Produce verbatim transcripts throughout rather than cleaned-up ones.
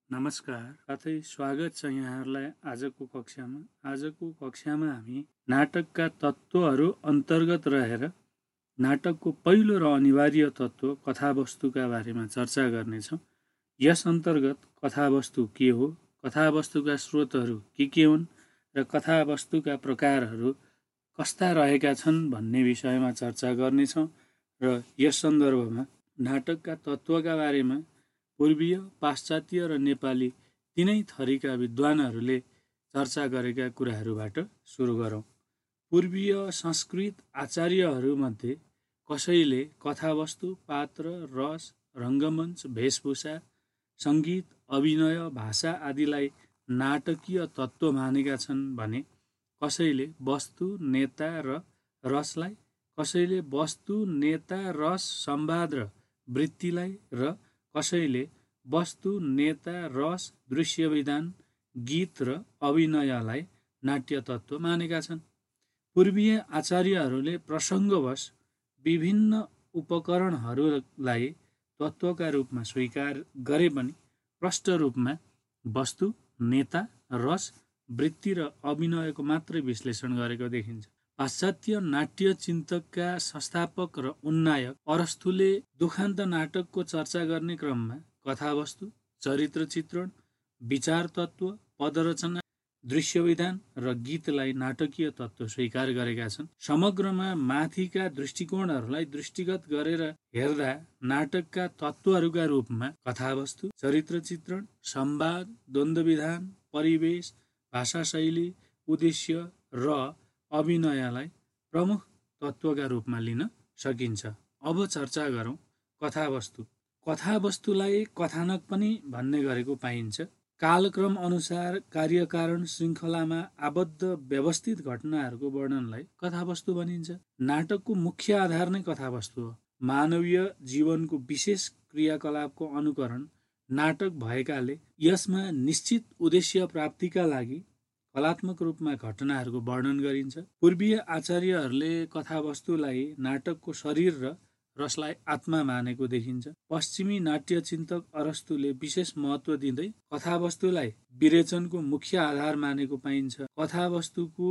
नमस्कार, साथै स्वागत छ यहाँहरूलाई आजको कक्षामा। आजको कक्षामा हामी नाटकका तत्त्वहरू अन्तर्गत रहेर नाटकको पहिलो र अनिवार्य तत्त्व कथावस्तुका बारेमा चर्चा गर्नेछौँ। यस अन्तर्गत कथावस्तु के हो, कथावस्तुका स्रोतहरू के के हुन् र कथावस्तुका प्रकारहरू कस्ता रहेका छन् भन्ने विषयमा चर्चा गर्नेछौँ। र यस सन्दर्भमा नाटकका तत्त्वका बारेमा पूर्वीय, पाश्चात्य र नेपाली तीनै थरीका विद्वानहरूले चर्चा गरेका कुराहरूबाट सुरु गरौँ। पूर्वीय संस्कृत आचार्यहरूमध्ये कसैले कथावस्तु, पात्र, रस, रङ्गमञ्च, वेशभूषा, सङ्गीत, अभिनय, भाषा आदिलाई नाटकीय तत्त्व मानेका छन् भने कसैले वस्तु, नेता र रसलाई, कसैले वस्तु, नेता, रस, संवाद र वृत्तिलाई र कसैले वस्तु, नेता, रस, दृश्य विधान, गीत र अभिनयलाई नाट्य तत्त्व मानेका छन्। पूर्वीय आचार्यहरूले प्रसङ्गवश विभिन्न उपकरणहरूलाई तत्त्वका रूपमा स्वीकार गरे पनि प्रष्ट रूपमा वस्तु, नेता, रस, वृत्ति र अभिनयको मात्रै विश्लेषण गरेको देखिन्छ। पाश्चात्य नाट्य चिन्तकका संस्थापक र उन्नायक अरस्तुले दुखान्त नाटकको चर्चा गर्ने क्रममा कथावस्तु, चरित्र चित्रण, विचार तत्त्व, पदरचना, दृश्य विधान र गीतलाई नाटकीय तत्त्व स्वीकार गरेका छन्। समग्रमा माथिका दृष्टिकोणहरूलाई दृष्टिगत गरेर हेर्दा नाटकका तत्त्वहरूका रूपमा कथावस्तु, चरित्र चित्रण, संवाद, द्वन्द्व विधान, परिवेश, भाषा शैली, उद्देश्य र अभिनयलाई प्रमुख तत्त्वका रूपमा लिन सकिन्छ। अब चर्चा गरौँ कथावस्तु। कथावस्तुलाई कथानक पनि भन्ने गरेको पाइन्छ। कालक्रम अनुसार कार्यकारण श्रृङ्खलामा आबद्ध व्यवस्थित घटनाहरूको वर्णनलाई कथावस्तु भनिन्छ। नाटकको मुख्य आधार नै कथावस्तु हो। मानवीय जीवनको विशेष क्रियाकलापको अनुकरण नाटक भएकाले यसमा निश्चित उद्देश्य प्राप्तिका लागि कलात्मक रूपमा घटनाहरूको वर्णन गरिन्छ। पूर्वीय आचार्यहरूले कथावस्तुलाई नाटकको शरीर र रसलाई आत्मा मानेको देखिन्छ। पश्चिमी नाट्य चिन्तक अरस्तुले विशेष महत्त्व दिँदै कथावस्तुलाई विरेचनको मुख्य आधार मानेको पाइन्छ। कथावस्तुको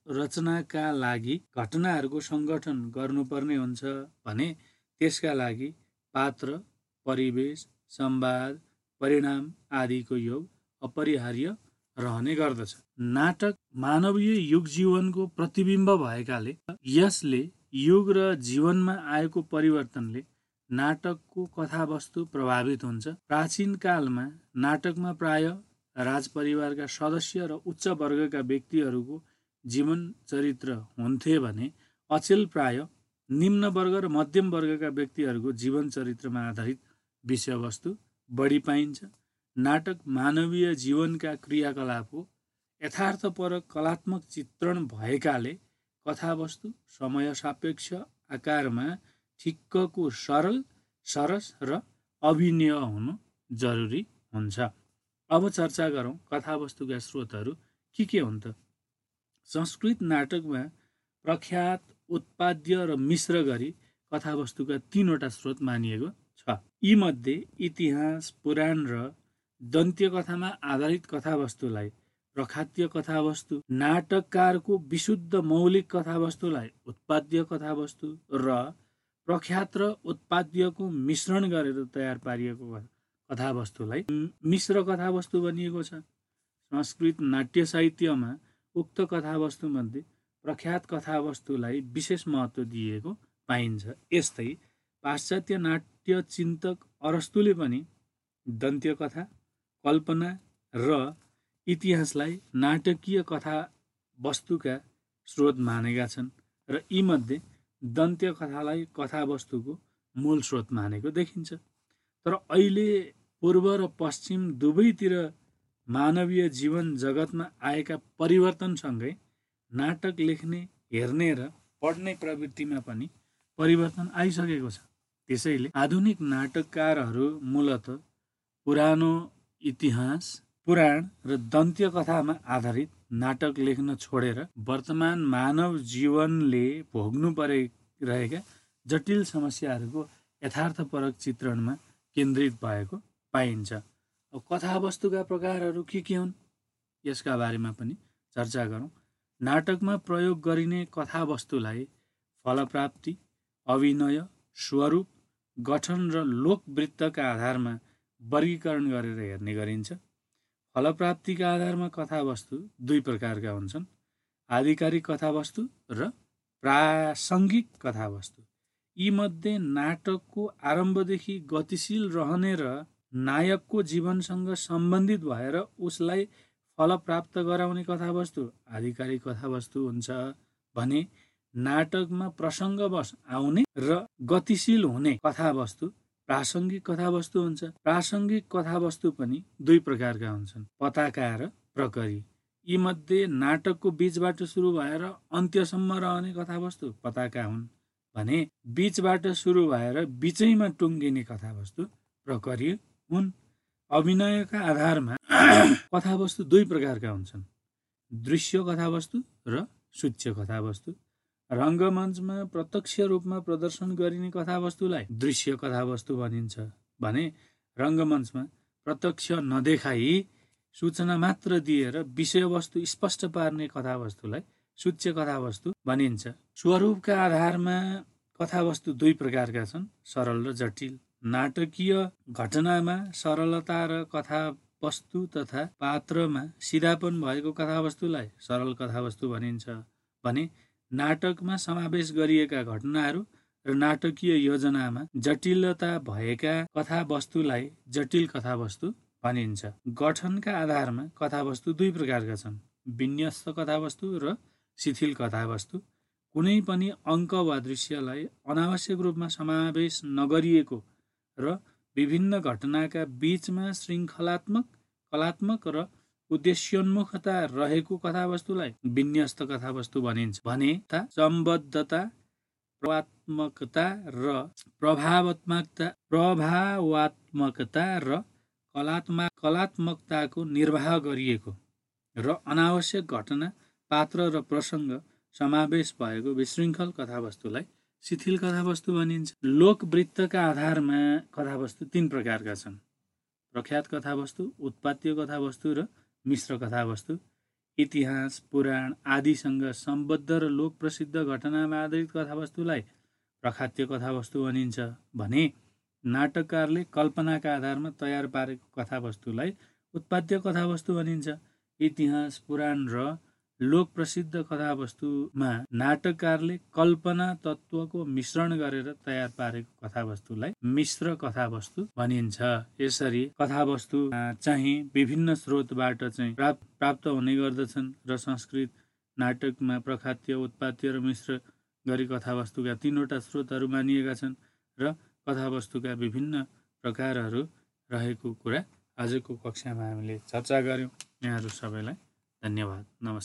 रचनाका लागि घटनाहरूको सङ्गठन गर्नुपर्ने हुन्छ भने त्यसका लागि पात्र, परिवेश, संवाद, परिणाम आदिको योग अपरिहार्य रहने गर्दछ। नाटक मानवीय युग जीवनको प्रतिबिम्ब भएकाले यसले युग र जीवनमा आएको परिवर्तनले नाटकको कथावस्तु प्रभावित हुन्छ। प्राचीन कालमा नाटकमा प्राय राजपरिवारका सदस्य र उच्च वर्गका व्यक्तिहरूको जीवन चरित्र हुन्थे भने अचेल प्राय निम्न वर्ग र मध्यम वर्गका व्यक्तिहरूको जीवन चरित्रमा आधारित विषयवस्तु बढी पाइन्छ। नाटक मानवीय जीवनका क्रियाकलापको यथार्थपरक कलात्मक चित्रण भएकाले कथावस्तु समय सापेक्ष आकारमा ठिक्कको सरल, सरस र अभिनय हुनु जरुरी हुन्छ। अब चर्चा गरौँ कथावस्तुका स्रोतहरू के के हुन् त। संस्कृत नाटकमा प्रख्यात, उत्पाद्य र मिश्र गरी कथावस्तुका तीनवटा स्रोत मानिएको छ। यीमध्ये इतिहास, पुराण र दन्त्य कथामा आधारित कथावस्तुलाई प्रख्यात कथावस्तु, नाटककारको विशुद्ध मौलिक कथावस्तुलाई उत्पाद्य कथावस्तु र प्रख्यात र उत्पाद्यको मिश्रण गरेर तयार पारिएको कथावस्तुलाई मिश्र कथावस्तु भनिएको छ। संस्कृत नाट्य साहित्यमा उक्त कथावस्तुमध्ये प्रख्यात कथावस्तुलाई विशेष महत्त्व दिएको पाइन्छ। यस्तै पाश्चात्य नाट्य चिन्तक अरस्तुले पनि दन्त्य कथा, कल्पना र इतिहासलाई नाटकीय कथावस्तुका स्रोत मानेका छन् र यीमध्ये दन्त्य कथालाई कथावस्तुको मूल स्रोत मानेको देखिन्छ। तर अहिले पूर्व र पश्चिम दुवैतिर मानवीय जीवन जगतमा आएका परिवर्तनसँगै नाटक लेख्ने, हेर्ने र पढ्ने प्रवृत्तिमा पनि परिवर्तन आइसकेको छ। त्यसैले आधुनिक नाटककारहरू मूलत पुरानो इतिहास, पुराण र दन्त्य कथामा आधारित नाटक लेख्न छोडेर वर्तमान मानव जीवनले भोग्नु परिरहेका जटिल समस्याहरूको यथार्थपरक चित्रणमा केन्द्रित भएको पाइन्छ। अब कथावस्तुका प्रकारहरू के के हुन् यसका बारेमा पनि चर्चा गरौँ। नाटकमा प्रयोग गरिने कथावस्तुलाई फलप्राप्ति, अभिनय, स्वरूप, गठन र लोकवृत्तका आधारमा वर्गीकरण गरेर हेर्ने गरिन्छ। फलप्राप्तिका आधारमा कथावस्तु दुई प्रकारका हुन्छन्, आधिकारिक कथावस्तु र प्रासङ्गिक कथावस्तु। यीमध्ये नाटकको आरम्भदेखि गतिशील रहने र नायकको जीवनसँग सम्बन्धित भएर उसलाई फल प्राप्त गराउने कथावस्तु आधिकारिक कथावस्तु हुन्छ भने नाटकमा प्रसङ्गवश आउने र गतिशील हुने कथावस्तु प्रासङ्गिक कथावस्तु हुन्छ। प्रासङ्गिक कथावस्तु पनि दुई प्रकारका हुन्छन्, पताका र प्रकरी। यीमध्ये नाटकको बीचबाट सुरु भएर अन्त्यसम्म रहने कथावस्तु पताका हुन् भने बीचबाट सुरु भएर बीचैमा टुङ्गिने कथावस्तु प्रकरी हुन्। अभिनयका आधारमा कथावस्तु दुई प्रकारका हुन्छन्, दृश्य कथावस्तु र सूच्य कथावस्तु। रङ्गमञ्चमा प्रत्यक्ष रूपमा प्रदर्शन गरिने कथावस्तुलाई दृश्य कथावस्तु भनिन्छ भने रङ्गमञ्चमा प्रत्यक्ष नदेखाई सूचना मात्र दिएर विषयवस्तु स्पष्ट पार्ने कथावस्तुलाई सूच्य कथावस्तु भनिन्छ। स्वरूपका आधारमा कथावस्तु दुई प्रकारका छन्, सरल र जटिल। नाटकीय घटनामा सरलता र कथावस्तु तथा पात्रमा सिधापन भएको कथावस्तुलाई सरल कथावस्तु भनिन्छ भने नाटकमा समावेश गरिएका घटनाहरू र नाटकीय योजनामा जटिलता भएका कथावस्तुलाई जटिल कथावस्तु भनिन्छ। गठनका आधारमा कथावस्तु दुई प्रकारका छन्, विन्यस्त कथावस्तु र शिथिल कथावस्तु। कुनै पनि अङ्क वा दृश्यलाई अनावश्यक रूपमा समावेश नगरिएको र विभिन्न घटनाका बीचमा श्रृङ्खलात्मक, कलात्मक र उद्देश्योन्मुखता रहेको कथावस्तुलाई विन्यस्त कथावस्तु भनिन्छ भने सम्बद्धता, प्रभावात्मकता र प्रभावात्मकता प्रभावात्मकता र कलात्मक कलात्मकताको निर्वाह गरिएको र अनावश्यक घटना, पात्र र प्रसङ्ग समावेश भएको विशृङ्खल कथावस्तुलाई शिथिल कथावस्तु भनिन्छ। लोकवृत्तका आधारमा कथावस्तु तीन प्रकारका छन्, प्रख्यात कथावस्तु, उत्पाद्य कथावस्तु र मिश्र कथावस्तु। इतिहास, पुराण आदिसँग सम्बद्ध र लोकप्रसिद्ध घटनामा आधारित कथावस्तुलाई प्रख्यात कथावस्तु भनिन्छ भने नाटककारले कल्पनाका आधारमा तयार पारेको कथावस्तुलाई उत्पाद्य कथावस्तु भनिन्छ। इतिहास, पुराण र लोकप्रसिद्ध कथावस्तुमा नाटककारले कल्पना तत्त्वको मिश्रण गरेर तयार पारेको कथावस्तुलाई मिश्र कथावस्तु भनिन्छ। यसरी कथावस्तु चाहिँ विभिन्न स्रोतबाट चाहिँ प्राप्त हुने गर्दछन् र संस्कृत नाटकमा प्रख्यात, उत्पाद्य र मिश्र गरी कथावस्तुका तीनवटा स्रोतहरू मानिएका छन् र कथावस्तुका विभिन्न प्रकारहरू रहेको कुरा आजको कक्षामा हामीले चर्चा गर्यौँ। यहाँहरू सबैलाई धन्यवाद, नमस्कार।